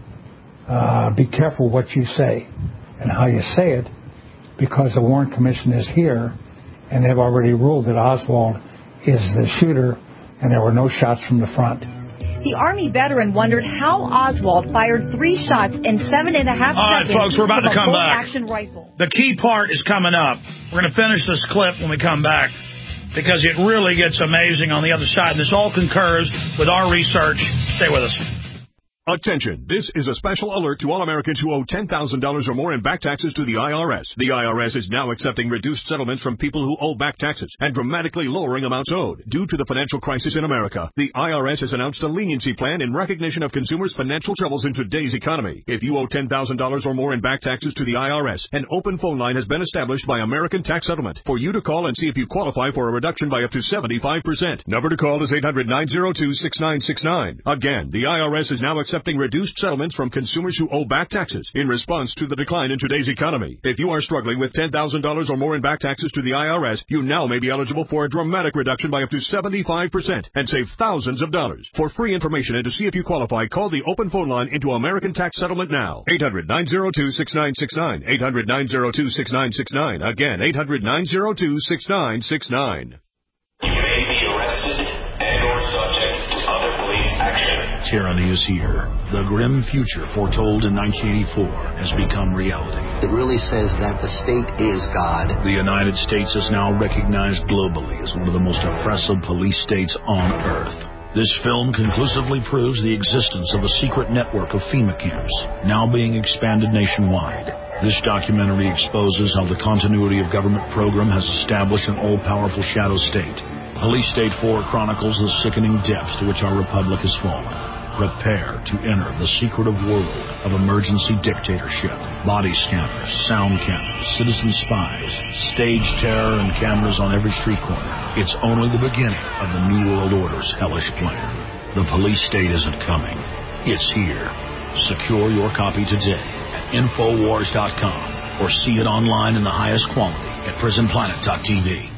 uh, be careful what you say and how you say it, because the Warren Commission is here, and they've already ruled that Oswald is the shooter, and there were no shots from the front. The Army veteran wondered how Oswald fired three shots in seven and a half All right, seconds folks, we're about from to come a back. bolt-action rifle. The key part is coming up. We're going to finish this clip when we come back, because it really gets amazing on the other side. This all concurs with our research. Stay with us. Attention, this is a special alert to all Americans who owe ten thousand dollars or more in back taxes to the I R S. The I R S is now accepting reduced settlements from people who owe back taxes and dramatically lowering amounts owed. Due to the financial crisis in America, the I R S has announced a leniency plan in recognition of consumers' financial troubles in today's economy. If you owe ten thousand dollars or more in back taxes to the I R S, an open phone line has been established by American Tax Settlement for you to call and see if you qualify for a reduction by up to seventy-five percent. Number to call is eight hundred, nine oh two, six nine six nine. Again, the I R S is now accepting reduced settlements from consumers who owe back taxes in response to the decline in today's economy. If you are struggling with ten thousand dollars or more in back taxes to the I R S, you now may be eligible for a dramatic reduction by up to seventy-five percent and save thousands of dollars. For free information and to see if you qualify, call the open phone line into American Tax Settlement now. eight hundred, nine oh two, six nine six nine. eight hundred, nine oh two, six nine six nine. Again, eight hundred, nine oh two, six nine six nine. You may be arrested and or subject to other police action. Tyranny is here. The grim future foretold in nineteen eighty-four has become reality. It really says that the state is God. The United States is now recognized globally as one of the most oppressive police states on earth. This film conclusively proves the existence of a secret network of FEMA camps, now being expanded nationwide. This documentary exposes how the continuity of government program has established an all-powerful shadow state. Police State four chronicles the sickening depths to which our republic has fallen. Prepare to enter the secretive world of emergency dictatorship. Body scanners, sound cameras, citizen spies, stage terror, and cameras on every street corner. It's only the beginning of the New World Order's hellish plan. The police state isn't coming. It's here. Secure your copy today at Infowars dot com or see it online in the highest quality at Prison Planet dot T V.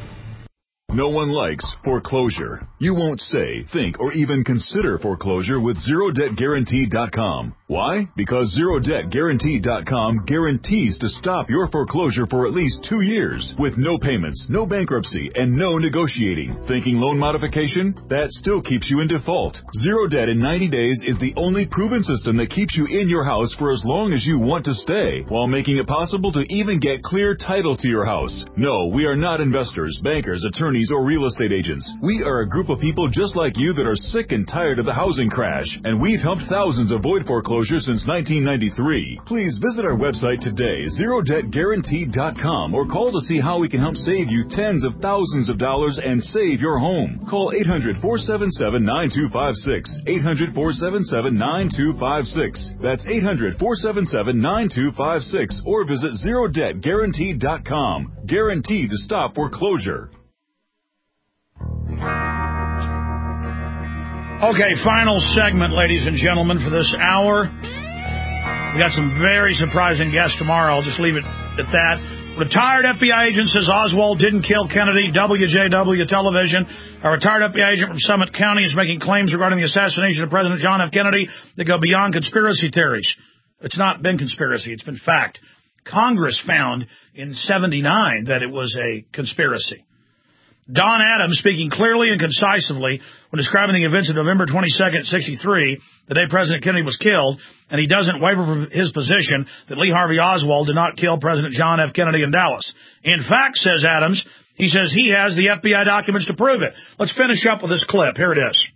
No one likes foreclosure. You won't say, think, or even consider foreclosure with Zero Debt Guarantee dot com. Why? Because Zero Debt Guarantee dot com guarantees to stop your foreclosure for at least two years with no payments, no bankruptcy, and no negotiating. Thinking loan modification? That still keeps you in default. Zero Debt in ninety days is the only proven system that keeps you in your house for as long as you want to stay, while making it possible to even get clear title to your house. No, we are not investors, bankers, attorneys, or real estate agents. We are a group of people just like you that are sick and tired of the housing crash, and we've helped thousands avoid foreclosure since nineteen ninety-three. Please visit our website today, Zero Debt Guarantee dot com, or call to see how we can help save you tens of thousands of dollars and save your home. Call eight hundred, four seven seven, nine two five six, eight hundred, four seven seven, nine two five six. That's eight hundred, four seven seven, nine two five six, or visit Zero Debt Guarantee dot com. Guaranteed to stop foreclosure. Okay, final segment, ladies and gentlemen, for this hour. We got some very surprising guests tomorrow. I'll just leave it at that. Retired F B I agent says Oswald didn't kill Kennedy. W J W television. A retired F B I agent from Summit County is making claims regarding the assassination of President John F. Kennedy that go beyond conspiracy theories. It's not been conspiracy. It's been fact. Congress found in seventy-nine that it was a conspiracy. Don Adams, speaking clearly and concisely when describing the events of November twenty-second, sixty-three, the day President Kennedy was killed, and he doesn't waver from his position that Lee Harvey Oswald did not kill President John F. Kennedy in Dallas. In fact, says Adams, he says he has the F B I documents to prove it. Let's finish up with this clip. Here it is.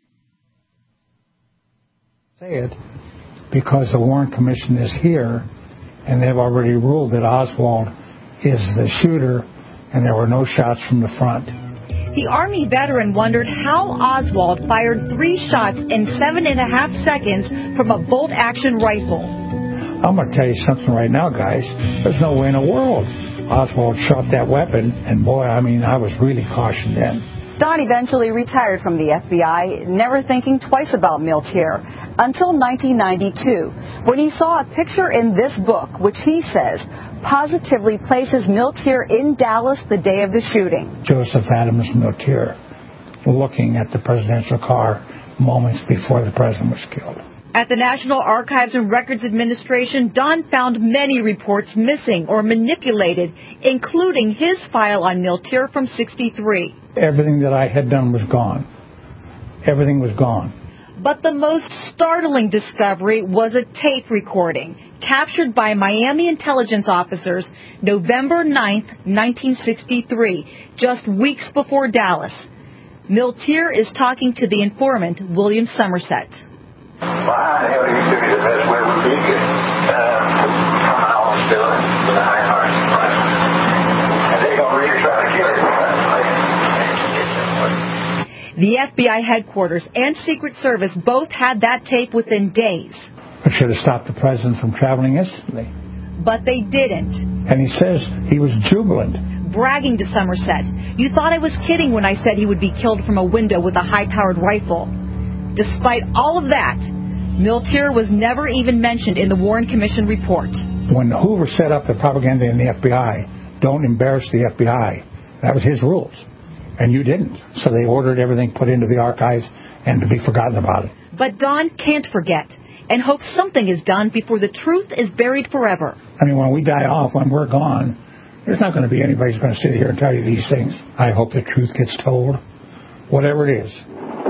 Say it because the Warren Commission is here, and they've already ruled that Oswald is the shooter, and there were no shots from the front. The Army veteran wondered how Oswald fired three shots in seven and a half seconds from a bolt-action rifle. I'm going to tell you something right now, guys. There's no way in the world Oswald shot that weapon, and boy, I mean, I was really cautioned then. Don eventually retired from the F B I, never thinking twice about Miltier, until nineteen ninety-two, when he saw a picture in this book, which he says positively places Miltier in Dallas the day of the shooting. Joseph Adams Miltier, looking at the presidential car moments before the president was killed. At the National Archives and Records Administration, Don found many reports missing or manipulated, including his file on Miltier from sixty-three. Everything that I had done was gone. Everything was gone. But the most startling discovery was a tape recording captured by Miami intelligence officers November ninth, nineteen sixty-three, just weeks before Dallas. Miltier is talking to the informant, William Somerset. Well, I know you took it the best way we could get uh, from how I'm feeling with a high heart. Right? And they're going to really try to kill it. The F B I headquarters and Secret Service both had that tape within days. It should have stopped the president from traveling instantly. But they didn't. And he says he was jubilant. Bragging to Somerset, "You thought I was kidding when I said he would be killed from a window with a high-powered rifle." Despite all of that, Miltier was never even mentioned in the Warren Commission report. When Hoover set up the propaganda in the F B I, don't embarrass the F B I. That was his rules. And you didn't. So they ordered everything put into the archives and to be forgotten about it. But Don can't forget and hopes something is done before the truth is buried forever. I mean, when we die off, when we're gone, there's not going to be anybody who's going to sit here and tell you these things. I hope the truth gets told, whatever it is.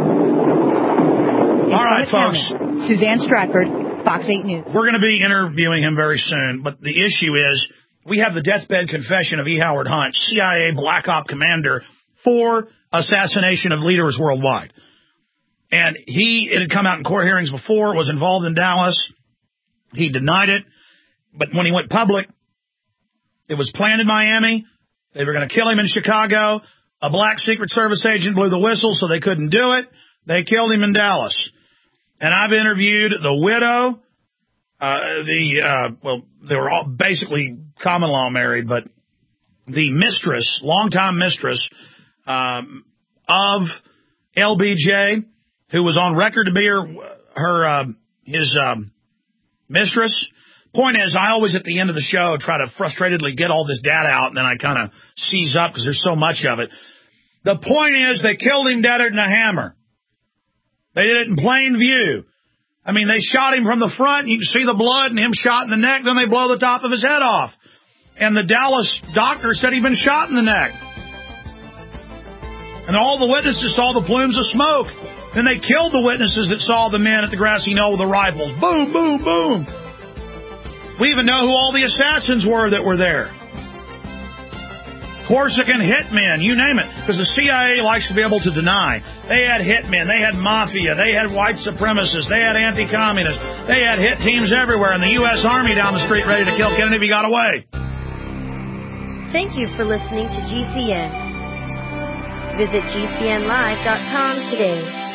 All right, folks. Suzanne Stratford, Fox eight News. We're going to be interviewing him very soon, but the issue is we have the deathbed confession of E. Howard Hunt, C I A Black Op commander for assassination of leaders worldwide. And he, it had come out in court hearings before, was involved in Dallas. He denied it. But when he went public, it was planned in Miami. They were going to kill him in Chicago. A black Secret Service agent blew the whistle, so they couldn't do it. They killed him in Dallas. And I've interviewed the widow, uh, the, uh, well, they were all basically common law married, but the mistress, longtime mistress, um, of L B J, who was on record to be her, her, uh, his, um, mistress. Point is, I always at the end of the show try to frustratedly get all this data out, and then I kind of seize up because there's so much of it. The point is, they killed him deader than a hammer. They did it in plain view. I mean, they shot him from the front. You can see the blood and him shot in the neck. Then they blow the top of his head off. And the Dallas doctor said he'd been shot in the neck. And all the witnesses saw the plumes of smoke. Then they killed the witnesses that saw the men at the grassy knoll with the rifles. Boom, boom, boom. We even know who all the assassins were that were there. Corsican hitmen, you name it, because the C I A likes to be able to deny. They had hitmen, they had mafia, they had white supremacists, they had anti-communists, they had hit teams everywhere, and the U S Army down the street ready to kill Kennedy if he got away. Thank you for listening to G C N. Visit G C N live dot com today.